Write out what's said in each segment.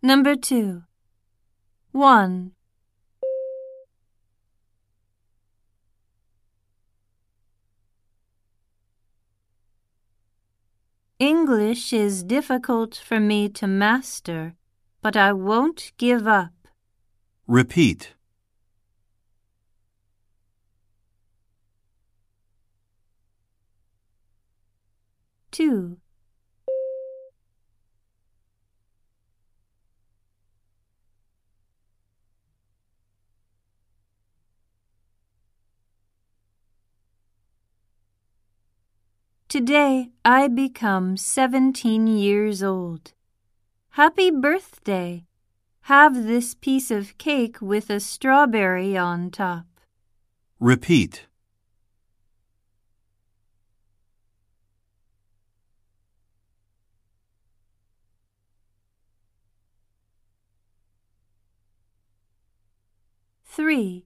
Number 2. 1. English is difficult for me to master, but I won't give up. Repeat. 2. Today I become 17 years old. Happy birthday! Have this piece of cake with a strawberry on top. Repeat. 3.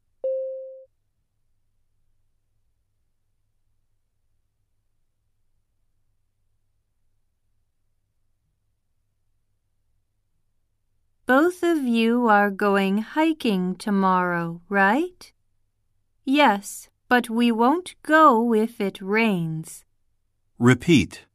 Both of you are going hiking tomorrow, right? Yes, but we won't go if it rains. Repeat.